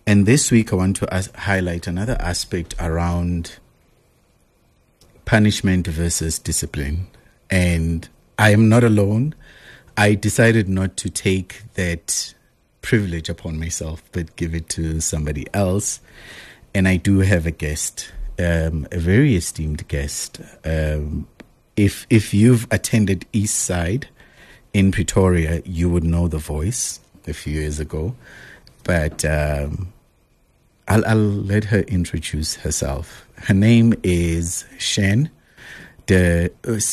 And this week I want to highlight another aspect around punishment versus discipline. And I am not alone. I decided not to take that privilege upon myself, but give it to somebody else. And I do have a guest, a very esteemed guest. If you've attended Eastside in Pretoria, you would know the voice a few years ago. But I'll let her introduce herself. Her name is Shen de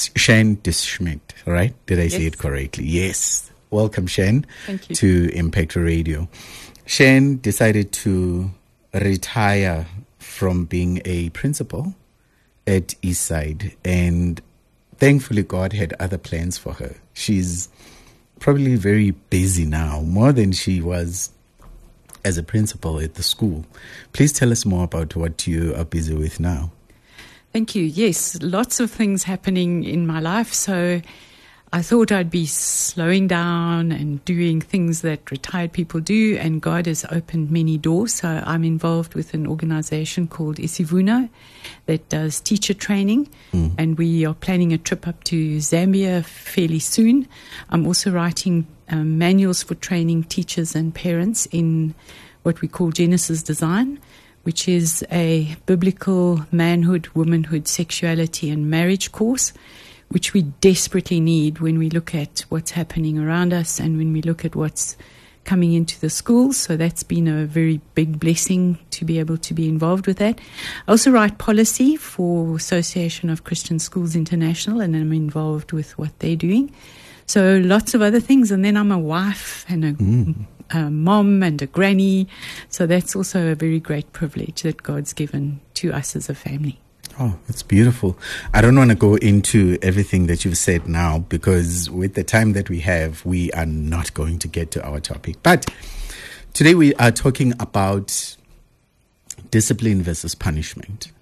Schmidt, right? Did I say it correctly? Yes. Welcome, Shen, to Impact Radio. Shen decided to retire from being a principal at Eastside, and thankfully God had other plans for her. She's probably very busy now, more than she was as a principal at the school. Please tell us more about what you are busy with now. Thank you. Yes, lots of things happening in my life. So I thought I'd be slowing down and doing things that retired people do, and God has opened many doors. So I'm involved with an organization called Isivuno that does teacher training, and we are planning a trip up to Zambia fairly soon. I'm also writing manuals for training teachers and parents in what we call Genesis Design, which is a biblical manhood, womanhood, sexuality and marriage course, which we desperately need when we look at what's happening around us and when we look at what's coming into the schools. So that's been a very big blessing to be able to be involved with that. I also write policy for Association of Christian Schools International, and I'm involved with what they're doing. So lots of other things. And then I'm a wife and a mom and a granny. So that's also a very great privilege that God's given to us as a family. Oh, that's beautiful. I don't want to go into everything that you've said now, because with the time that we have, we are not going to get to our topic. But today we are talking about discipline versus punishment.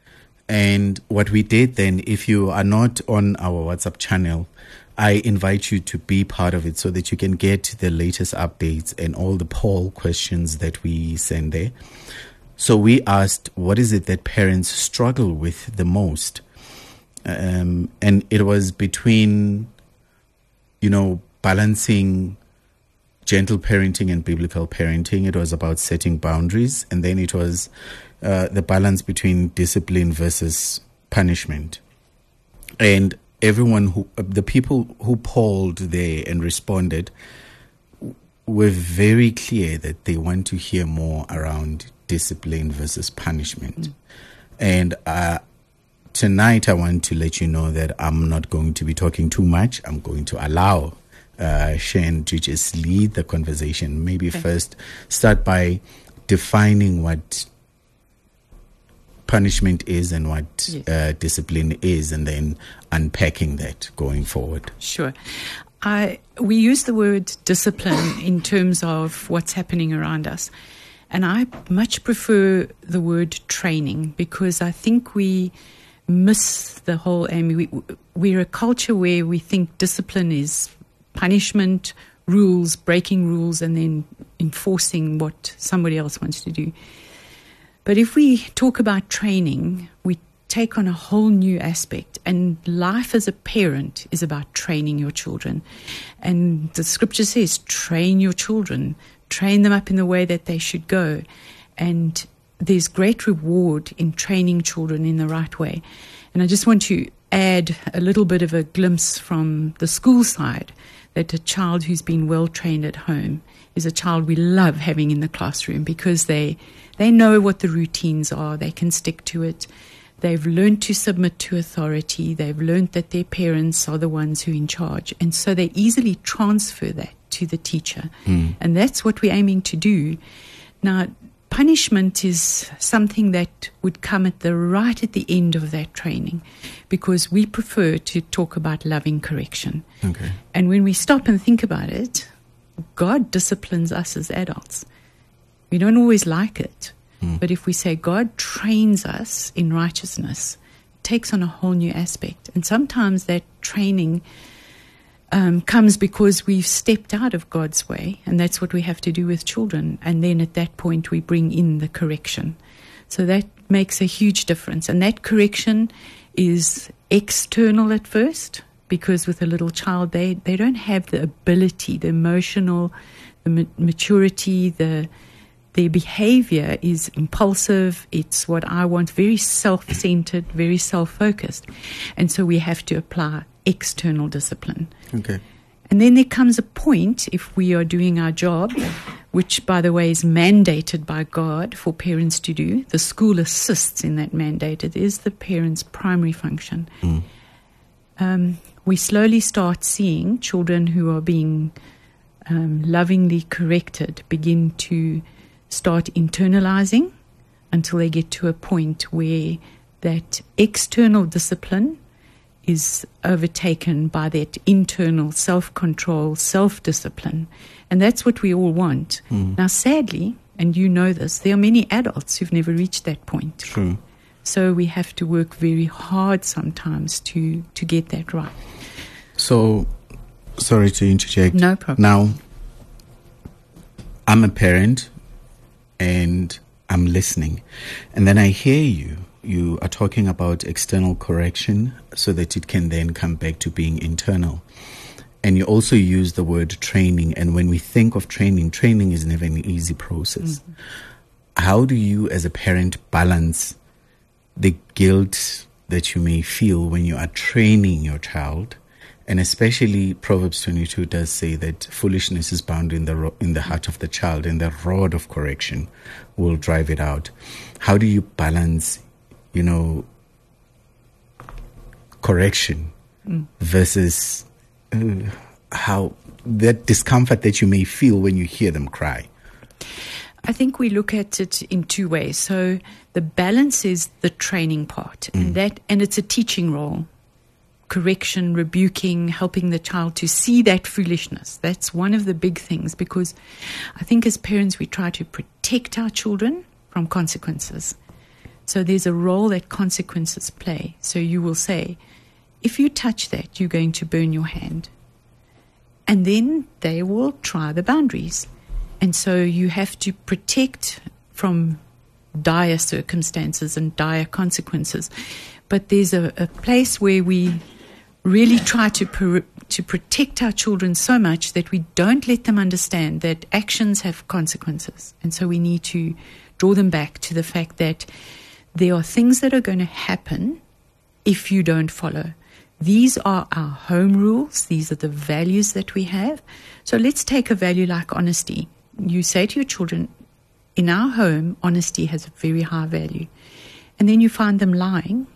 And what we did then, if you are not on our WhatsApp channel, I invite you to be part of it so that you can get the latest updates and all the poll questions that we send there. So we asked, what is it that parents struggle with the most? And it was between, balancing gentle parenting and biblical parenting. It was about setting boundaries. And then it was the balance between discipline versus punishment. And the people who polled there and responded were very clear that they want to hear more around discipline versus punishment. And tonight I want to let you know that I'm not going to be talking too much. I'm going to allow Shen to just lead the conversation. Maybe first start by defining what punishment is and what discipline is, and then unpacking that going forward. Sure. We use the word discipline in terms of what's happening around us. And I much prefer the word training, because I think we miss the whole aim. We're a culture where we think discipline is punishment, rules, breaking rules, and then enforcing what somebody else wants to do. But if we talk about training, we take on a whole new aspect. And life as a parent is about training your children. And the scripture says, train your children. Train them up in the way that they should go. And there's great reward in training children in the right way. And I just want to add a little bit of a glimpse from the school side, that a child who's been well trained at home is a child we love having in the classroom, because they know what the routines are. They can stick to it. They've learned to submit to authority. They've learned that their parents are the ones who are in charge. And so they easily transfer that to the teacher. And that's what we're aiming to do. Now, punishment is something that would come right at the end of that training, because we prefer to talk about loving correction. Okay. And when we stop and think about it, God disciplines us as adults. We don't always like it. But if we say God trains us in righteousness, it takes on a whole new aspect. And sometimes that training comes because we've stepped out of God's way, and that's what we have to do with children. And then at that point, we bring in the correction. So that makes a huge difference. And that correction is external at first, because with a little child, they don't have the ability, the emotional, the maturity, their behavior is impulsive. It's what I want, very self-centered, very self-focused. And so we have to apply external discipline. Okay. And then there comes a point, if we are doing our job, which, by the way, is mandated by God for parents to do. The school assists in that mandate. It is the parent's primary function. We slowly start seeing children who are being lovingly corrected begin to start internalizing until they get to a point where that external discipline is overtaken by that internal self-control, self-discipline. And that's what we all want. Now, sadly, and you know this, there are many adults who've never reached that point. True. So we have to work very hard sometimes to get that right. So, sorry to interject. No problem. Now, I'm a parent and I'm listening. And then I hear you. You are talking about external correction so that it can then come back to being internal. And you also use the word training. And when we think of training, training is never an easy process. How do you, as a parent, balance the guilt that you may feel when you are training your child? And especially Proverbs 22 does say that foolishness is bound in the heart of the child, and the rod of correction will drive it out. How do you balance, correction versus how that discomfort that you may feel when you hear them cry? I think we look at it in two ways. So the balance is the training part, and it's a teaching role. Correction, rebuking, helping the child to see that foolishness. That's one of the big things, because I think as parents we try to protect our children from consequences. So there's a role that consequences play. So you will say, if you touch that, you're going to burn your hand. And then they will try the boundaries. And so you have to protect from dire circumstances and dire consequences. But there's a place where we really try to protect our children so much that we don't let them understand that actions have consequences. And so we need to draw them back to the fact that there are things that are going to happen if you don't follow. These are our home rules. These are the values that we have. So let's take a value like honesty. You say to your children, in our home, honesty has a very high value. And then you find them lying.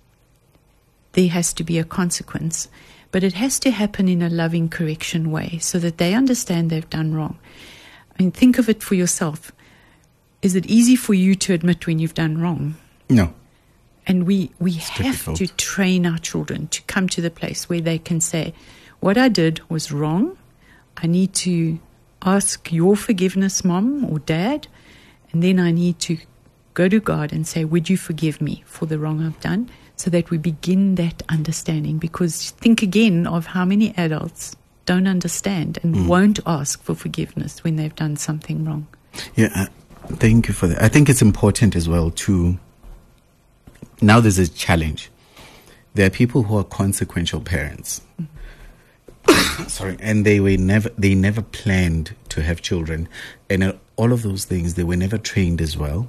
There has to be a consequence. But it has to happen in a loving correction way so that they understand they've done wrong. I mean, think of it for yourself. Is it easy for you to admit when you've done wrong? No. And we have difficult to train our children to come to the place where they can say, what I did was wrong. I need to ask your forgiveness, Mom or Dad. And then I need to go to God and say, would you forgive me for the wrong I've done? So that we begin that understanding. Because think again of how many adults don't understand and won't ask for forgiveness when they've done something wrong. Yeah, thank you for that. I think it's important as well to, now there's a challenge. There are people who are consequential parents. Sorry, and they never planned to have children. And all of those things, they were never trained as well.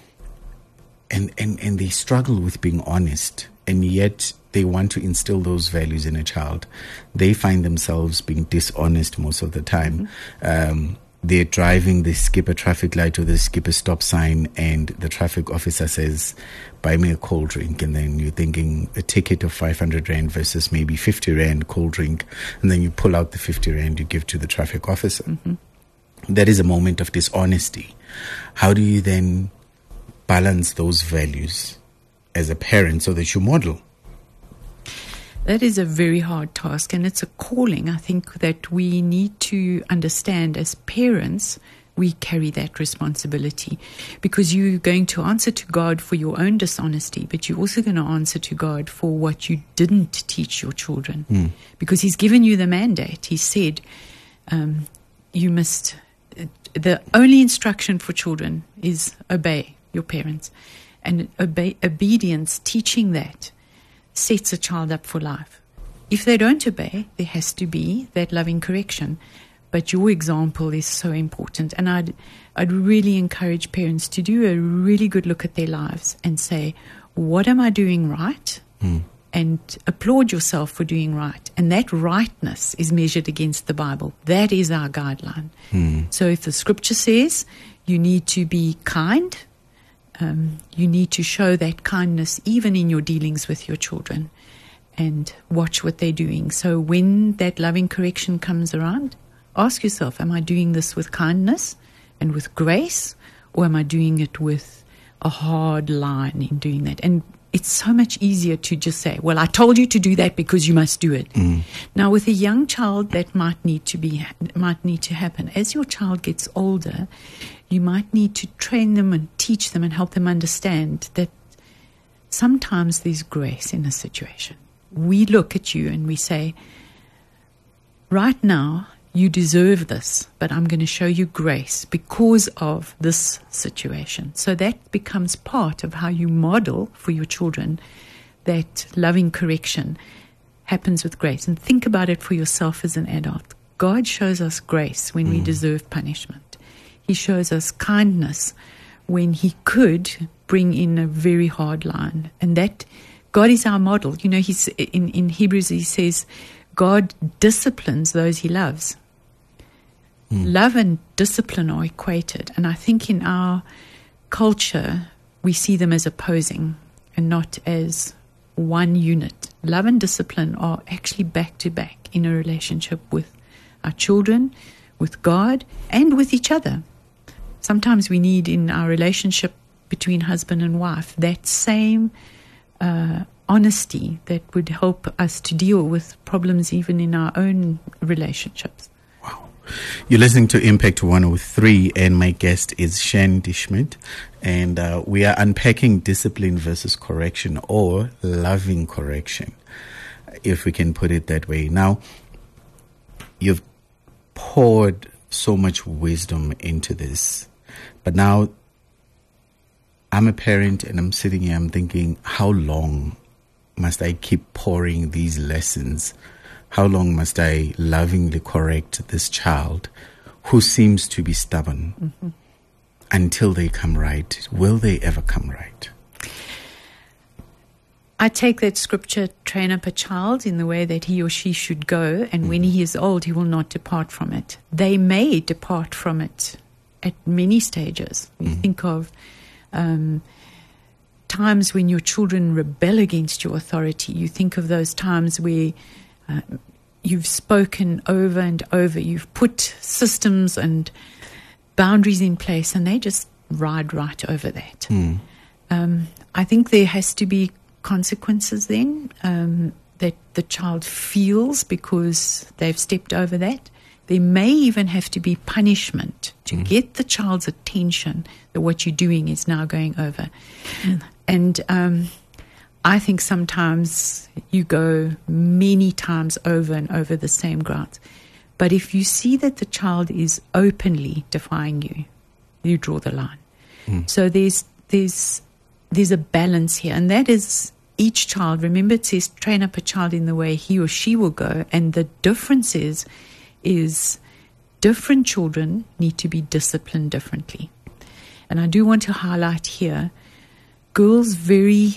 And they struggle with being honest, and yet they want to instill those values in a child. They find themselves being dishonest most of the time. They're driving, they skip a traffic light or they skip a stop sign, and the traffic officer says, buy me a cold drink. And then you're thinking a ticket of 500 Rand versus maybe 50 Rand cold drink. And then you pull out the 50 Rand you give to the traffic officer. That is a moment of dishonesty. How do you then balance those values as a parent so that you model? That is a very hard task, and it's a calling, I think, that we need to understand as parents we carry that responsibility, because you're going to answer to God for your own dishonesty, but you're also going to answer to God for what you didn't teach your children, because He's given you the mandate. He said, you must, the only instruction for children is obey your parents, and obedience, teaching that, sets a child up for life. If they don't obey, there has to be that loving correction. But your example is so important. And I'd really encourage parents to do a really good look at their lives and say, what am I doing right? And applaud yourself for doing right. And that rightness is measured against the Bible. That is our guideline. So if the scripture says you need to be kind, you need to show that kindness even in your dealings with your children, and watch what they're doing. So when that loving correction comes around, ask yourself, am I doing this with kindness and with grace, or am I doing it with a hard line in doing that? And it's so much easier to just say, well, I told you to do that because you must do it. Now, with a young child, that might need to happen. As your child gets older, you might need to train them and teach them and help them understand that sometimes there's grace in a situation. We look at you and we say, right now, you deserve this, but I'm going to show you grace because of this situation. So that becomes part of how you model for your children that loving correction happens with grace. And think about it for yourself as an adult. God shows us grace when we deserve punishment. He shows us kindness when He could bring in a very hard line. And that God is our model. You know, He's in Hebrews, He says, God disciplines those He loves. Love and discipline are equated. And I think in our culture, we see them as opposing and not as one unit. Love and discipline are actually back to back in a relationship with our children, with God, and with each other. Sometimes we need in our relationship between husband and wife that same honesty that would help us to deal with problems even in our own relationships. Wow. You're listening to Impact 103, and my guest is Shen Schmidt, and we are unpacking discipline versus correction, or loving correction, if we can put it that way. Now, you've poured so much wisdom into this, but now I'm a parent and I'm sitting here, I'm thinking, how long must I keep pouring these lessons? How long must I lovingly correct this child who seems to be stubborn until they come right? Will they ever come right? I take that scripture, train up a child in the way that he or she should go, and when he is old, he will not depart from it. They may depart from it at many stages. You think of times when your children rebel against your authority. You think of those times where you've spoken over and over, you've put systems and boundaries in place, and they just ride right over that. I think there has to be consequences then that the child feels because they've stepped over that. There may even have to be punishment to get the child's attention that what you're doing is now going over. And I think sometimes you go many times over and over the same ground. But if you see that the child is openly defying you, you draw the line. So there's a balance here, and that is each child. Remember, it says train up a child in the way he or she will go, and the difference is different children need to be disciplined differently. And I do want to highlight here, girls they're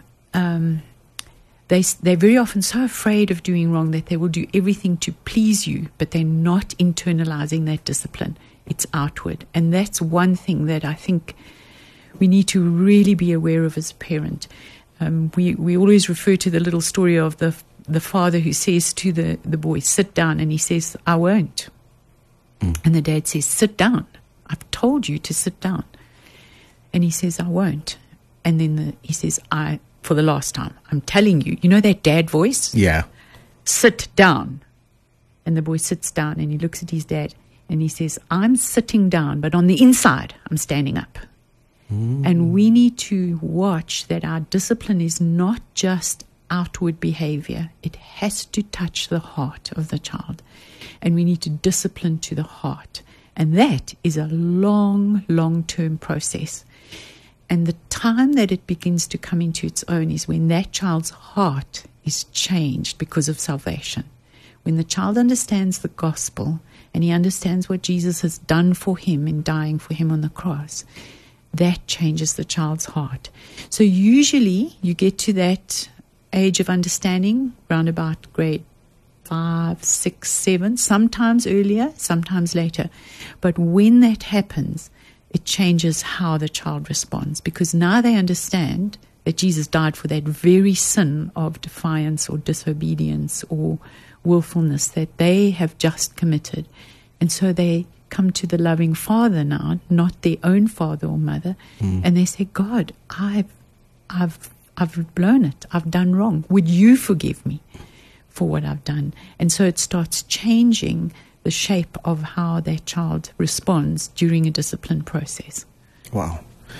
very often so afraid of doing wrong that they will do everything to please you, but they're not internalizing that discipline. It's outward. And that's one thing that I think we need to really be aware of as a parent. We always refer to the little story of the father who says to the boy, sit down, and he says, I won't. And the dad says, sit down. I've told you to sit down. And he says, I won't. And then he says, for the last time, I'm telling you, you know that dad voice? Yeah. Sit down. And the boy sits down and he looks at his dad And he says, I'm sitting down, but on the inside, I'm standing up. And we need to watch that our discipline is not just outward behavior. It has to touch the heart of the child. And we need to discipline to the heart. And that is a long-term process. And the time that it begins to come into its own is when that child's heart is changed because of salvation. When the child understands the gospel and he understands what Jesus has done for him in dying for him on the cross, that changes the child's heart. So usually you get to that age of understanding round about grade 5, 6, 7, sometimes earlier, sometimes later. But when that happens, it changes how the child responds, because now they understand that Jesus died for that very sin of defiance or disobedience or willfulness that they have just committed. And so they come to the loving Father now, not their own father or mother, and they say, God, I've blown it. I've done wrong. Would you forgive me for what I've done? And so it starts changing the shape of how that child responds during a discipline process. Wow.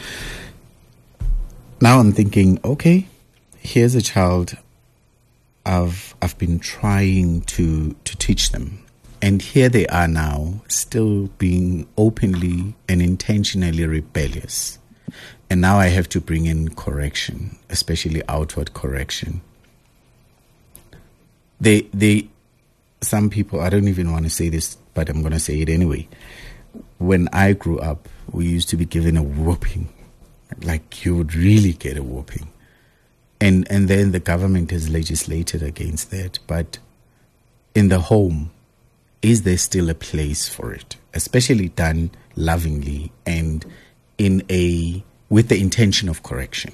Now I'm thinking, okay, here's a child I've been trying to teach them. And here they are now, still being openly and intentionally rebellious. And now I have to bring in correction, especially outward correction. Some people, I don't even want to say this, but I'm going to say it anyway. When I grew up, we used to be given a whooping. Like, you would really get a whooping. And then the government has legislated against that. But in the home, is there still a place for it, especially done lovingly and with the intention of correction?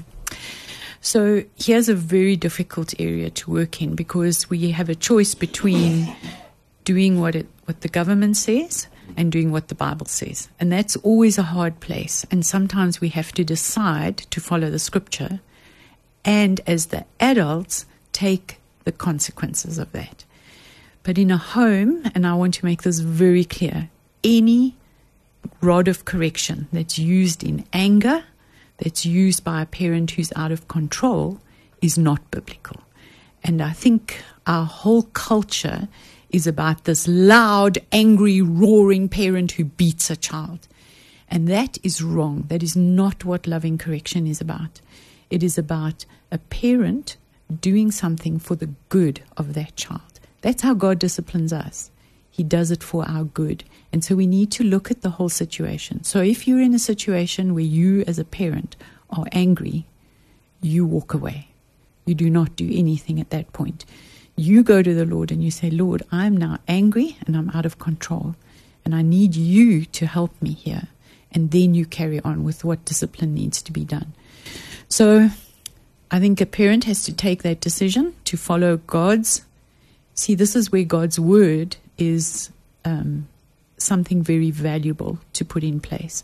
So here's a very difficult area to work in, because we have a choice between doing what the government says and doing what the Bible says. And that's always a hard place. And sometimes we have to decide to follow the scripture, and as the adults, take the consequences of that. But in a home, and I want to make this very clear, any rod of correction that's used in anger, that's used by a parent who's out of control, is not biblical. And I think our whole culture is about this loud, angry, roaring parent who beats a child. And that is wrong. That is not what loving correction is about. It is about a parent doing something for the good of that child. That's how God disciplines us. He does it for our good. And so we need to look at the whole situation. So if you're in a situation where you as a parent are angry, you walk away. You do not do anything at that point. You go to the Lord and you say, Lord, I'm now angry and I'm out of control, and I need you to help me here. And then you carry on with what discipline needs to be done. So I think a parent has to take that decision to follow God's. See, this is where God's word is something very valuable to put in place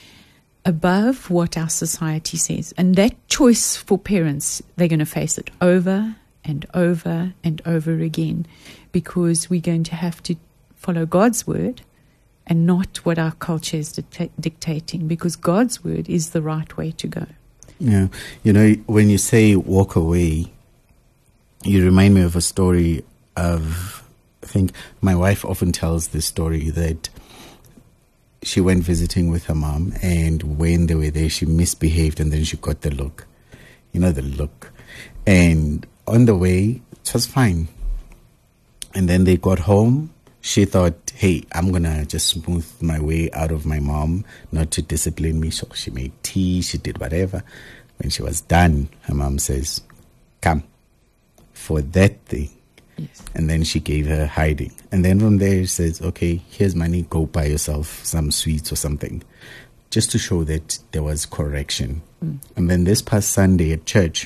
above what our society says. And that choice for parents, they're going to face it over and over and over again, because we're going to have to follow God's word and not what our culture is dictating, because God's word is the right way to go. Yeah. You know, when you say walk away, you remind me of a story of, I think my wife often tells this story, that she went visiting with her mom, and when they were there, she misbehaved, and then she got the look. You know, the look. And on the way, it was fine. And then they got home. She thought, hey, I'm going to just smooth my way out of my mom, not to discipline me. So she made tea, she did whatever. When she was done, her mom says, come for that thing. Yes. And then she gave her hiding. And then from there, she says, okay, here's money, go buy yourself some sweets or something, just to show that there was correction. And then this past Sunday at church,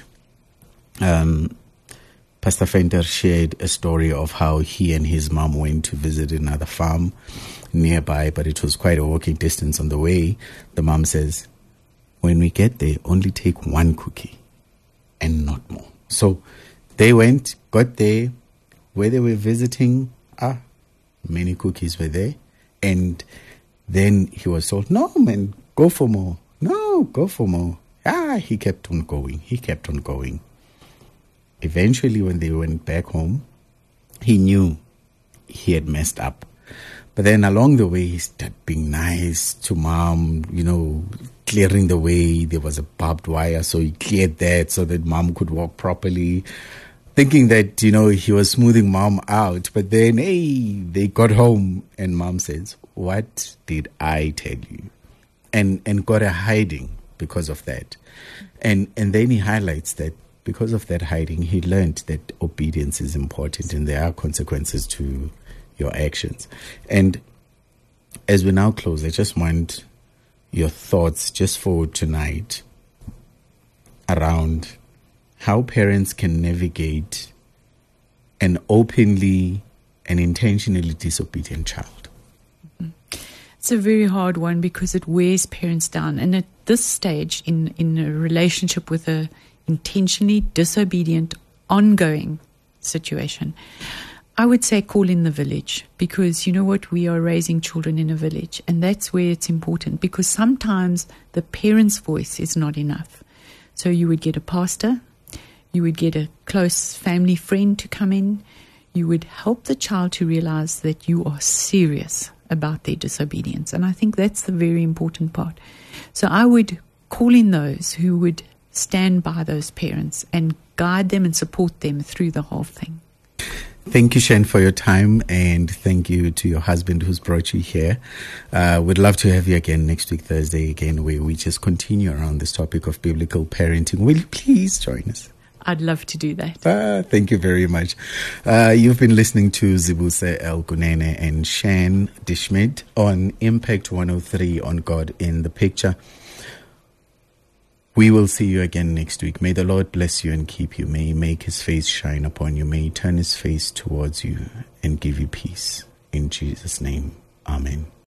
Pastor Fenter shared a story of how he and his mom went to visit another farm nearby, but it was quite a walking distance on the way. The mom says, when we get there, only take one cookie and not more. So they went, got there, where they were visiting, many cookies were there, And then he was told, no, man, go for more. No, go for more. He kept on going. He kept on going. Eventually, when they went back home, he knew he had messed up. But then along the way, he started being nice to mom, clearing the way. There was a barbed wire, so he cleared that so that mom could walk properly, thinking that, he was smoothing mom out. But then, they got home and mom says, what did I tell you? And got a hiding because of that. And then he highlights that because of that hiding, he learned that obedience is important and there are consequences to your actions. And as we now close, I just want your thoughts just for tonight around how parents can navigate an openly and intentionally disobedient child. It's a very hard one because it wears parents down. And at this stage in a relationship with a intentionally disobedient, ongoing situation, I would say call in the village, because you know what, we are raising children in a village, and that's where it's important, because sometimes the parent's voice is not enough. So you would get a pastor, you would get a close family friend to come in, you would help the child to realize that you are serious about their disobedience. And I think that's the very important part. So I would call in those who would stand by those parents and guide them and support them through the whole thing. Thank you, Shen, for your time, and thank you to your husband who's brought you here. We'd love to have you again next week, Thursday, again, where we just continue around this topic of biblical parenting. Will you please join us? I'd love to do that. Thank you very much. You've been listening to Zibuse El Kunene and Shan Dishmid on Impact 103 on God in the Picture. We will see you again next week. May the Lord bless you and keep you. May He make His face shine upon you. May He turn His face towards you and give you peace. In Jesus' name, amen.